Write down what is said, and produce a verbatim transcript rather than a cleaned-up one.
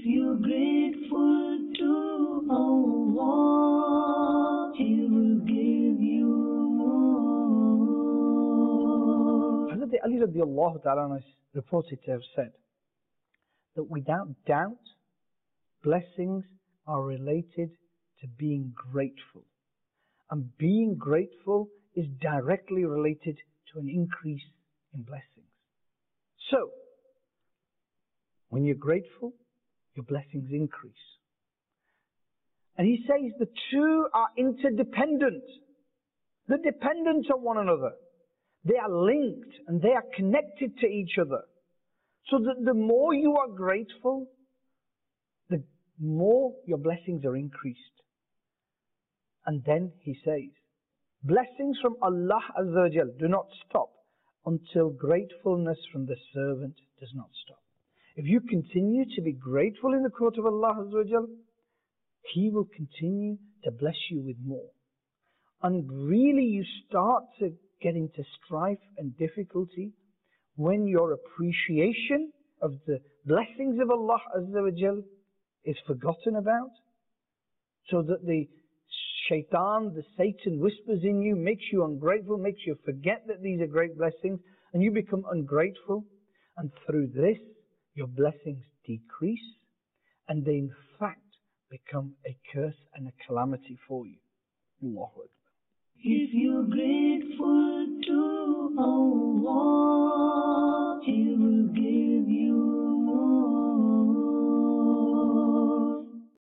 If you're grateful to Allah, He will give you more. Hazrat Ali radiallahu ta'ala is reported to have said that without doubt, blessings are related to being grateful. And being grateful is directly related to an increase in blessings. So, when you're grateful, your blessings increase. And he says the two are interdependent. They're dependent on one another. They are linked and they are connected to each other. So that the more you are grateful, the more your blessings are increased. And then he says, blessings from Allah Azza wa Jal do not stop until gratefulness from the servant does not stop. If you continue to be grateful in the court of Allah Azza wa Jal, He will continue to bless you with more. And really you start to get into strife and difficulty when your appreciation of the blessings of Allah Azza wa Jal is forgotten about, so that the shaitan, the Satan whispers in you, makes you ungrateful, makes you forget that these are great blessings, and you become ungrateful, and through this your blessings decrease, and they in fact become a curse and a calamity for you. Allahu Akbar. If you're grateful to Allah, He will give you